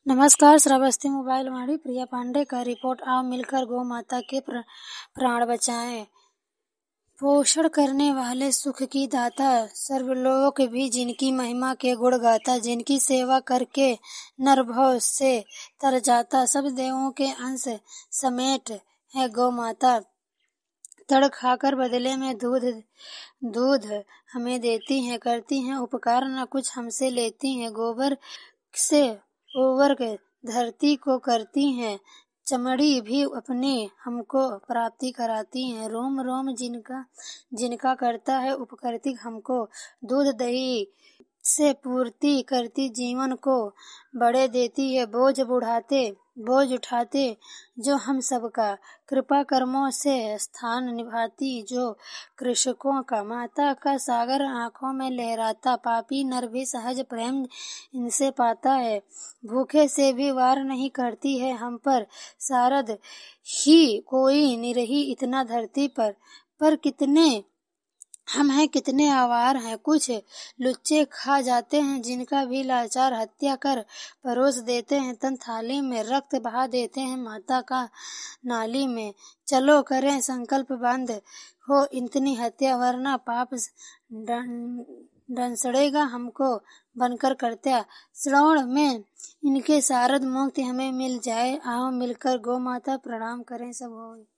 नमस्कार। श्रावस्ती मोबाइल वाणी प्रिया पांडे का रिपोर्ट। आओ मिलकर गौ माता के प्राण बचाएं। पोषण करने वाले सुख की दाता, सर्वलोक भी जिनकी महिमा के गुण गाता, जिनकी सेवा करके नर भव से तर जाता, सब देवों के अंश समेट है गौ माता। तड़ खाकर बदले में दूध हमें देती हैं, करती हैं उपकार, न कुछ हमसे लेती हैं। गोबर से उर्वरक धरती को करती हैं, चमड़ी भी अपनी हमको प्राप्ति कराती हैं। रोम रोम जिनका करता है उपकृति हमको, दूध दही से पूर्ति करती जीवन को बड़े देती है। बोझ उठाते जो हम सबका, कृपा कर्मों से स्थान निभाती जो कृषकों का। माता का सागर आंखों में लहराता, पापी नर भी सहज प्रेम इनसे पाता है। भूखे से भी वार नहीं करती है हम पर, शारद ही कोई निरही इतना धरती पर कितने हम हैं, कितने आवार हैं। कुछ लुच्चे खा जाते हैं, जिनका भी लाचार हत्या कर परोस देते हैं। तन थाली में रक्त बहा देते हैं, माता का नाली में। चलो करें संकल्प बंद हो इतनी हत्या, वरना पाप डंसड़ेगा हमको बनकर कर्त्या। श्रावण में इनके शारद मुक्ति हमें मिल जाए। आओ मिलकर गौ माता प्रणाम करें सब होए।